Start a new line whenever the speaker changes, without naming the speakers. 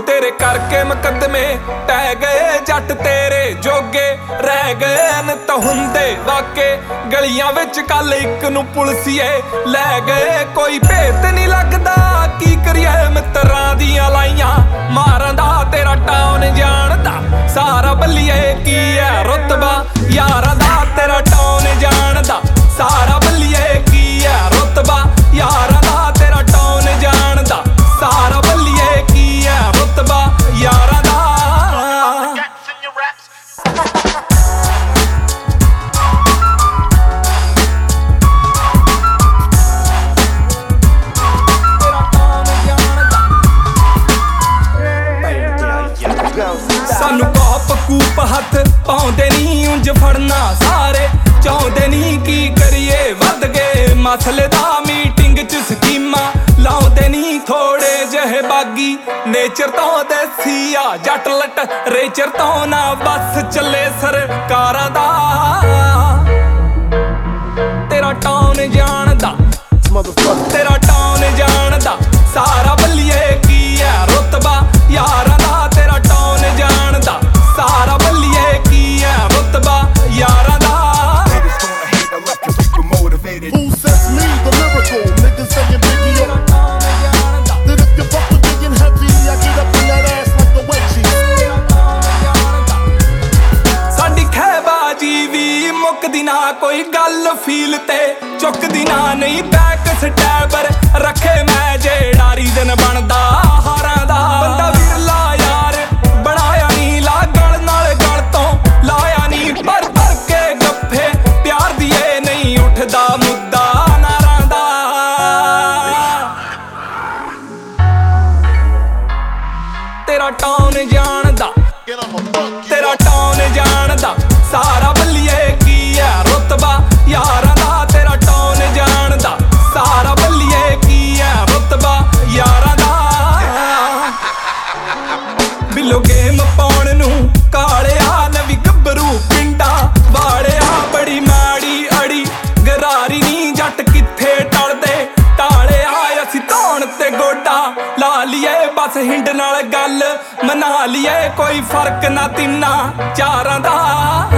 तेरे करके मुकदमे पै गए जट तेरे जोगे रह गए न तो हुंदे वाके गलियां विच कल इक नूं पुलसिए लै गए कोई भेत नहीं लगदा की करिए मित्रां दियां लाइयां मारां दा तेरा टाउन जानदा सारा बल्लिए की है रुतबा यारां दा तेरा टाउन जानदा सारा बल्लिए की है रुतबा यारां दा तेरा टाउन जानदा सारा बल्लिए की है रुतबा यारां दा सानू कॉप कूप हथ पाउंदे नी उंज फड़ना सारे चाहुंदे नी की करिए वध गए मसले दा मीटिंग च स्कीमां लाउंदे नी थोड़े जहे बागी नेचर तो देसी आ जट लट रेचर तो ना बस चले सरकारां दा तेरा टाउन जानदा तेरा टाउन जानदा सारा बल्लिए की है रुतबा यारां दा तेरा टाउन जानदा सारा बल्लिए की है रुतबा यारां दा
Who sets me the lyrical? Niggas saying Biggie up. That if you fuck with getting heavy, I get up in that ass like the wedgie.
साडी खैबाजी भी मुकदी ना कोई गल फील ते चुकदी ना नहीं बैक स्टैबर रखे मैं जेड़ा रीजन बनदा हारां दा बंदा विरला यार बनाया नी ला गल नाल गल तो लाया नी भर भर के गप्फे प्यार दिए नहीं उठदा मुद्दा नारां दा तेरा टाउन जानदा तेरा टाउन जानदा सारा बल्लिए की है रुतबा यारां दा तेरा टाउन जानदा सारा बल्लिए की है रुतबा यारां दा बिलो गेम पाउण नूं कालिया नवी गब्बरू पिंडा वालिया बड़ी माड़ी अड़ी गरारी नी जट किथे टलदे टाले आए असीं धौण ते गोडा ला लिए बस हिंड नाल गल मना लिए कोई फर्क ना तिन्ना चारां दा